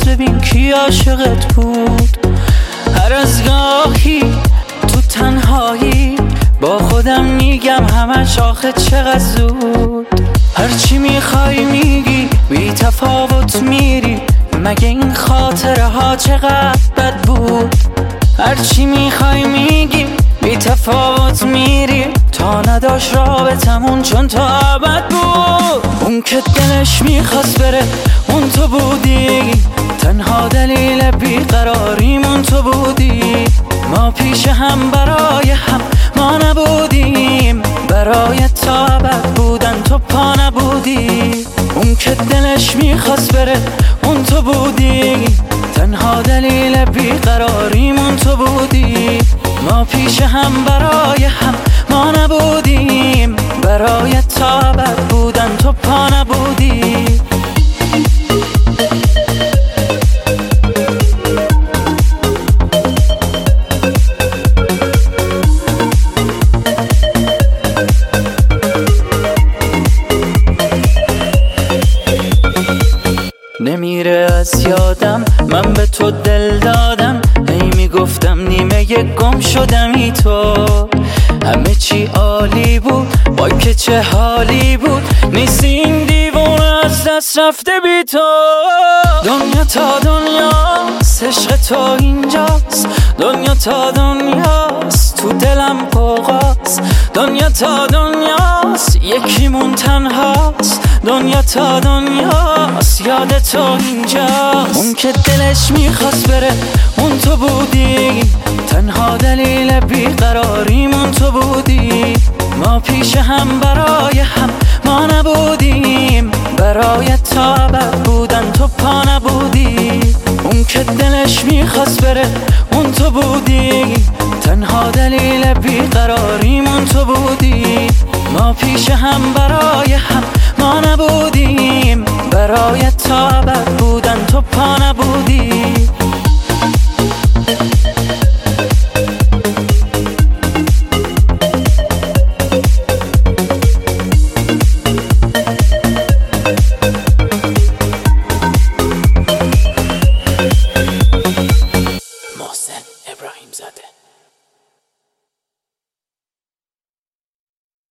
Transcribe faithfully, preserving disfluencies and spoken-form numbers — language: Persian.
ببین کی عاشقت بود. هر از گاهی تو تنهایی با خودم میگم همش آخه چقدر زود. هرچی میخوای میگی بی تفاوت میری، مگه این خاطره ها چقدر بد بود. هرچی میخوای میگی بی تفاوت میری، تا نداشت رابطمون چون تا ابد بود. اون که دلش میخواست بره اون تو بودی، تنها دلیل بیقراریمون تو بودی. ما پیش هم برای هم ما نبودیم، برای تا ابد بودن تو پا نبودی. اون که دلش میخواست بره اون تو بودی، تنها دلیل بیقراریمون تو بودی. ما پیش هم برای هم ما نبودیم، برای تا ابد بودن تو پا نبودی. نمیره از یادم من به تو دل دادم، هی میگفتم نیمه گم شدمی تو. همه چی عالی بود وای که چه حالی بود، نیستی این دیوونه از دست رفته بی تو. دنیا تا دنیاست عشق تو اینجاست، دنیا تا دنیاست تو دلم قوقاست. دنیا تا دنیاست یکیمون تنهاست، دنیا تا دنیاست یاد تو اینجاست. اون که دلش میخواست بره اون تو بودی، تنها دلیل بیقراریمون تو بودی. ما پیش هم برای هم ما نبودیم، برای تا ابد بودن تو پا نبودی. اون که دلش میخواست بره اون تو بودی، تنها دلیل بیقراریمون تو بودی. ما پیش هم برای هم ما نبودیم، برای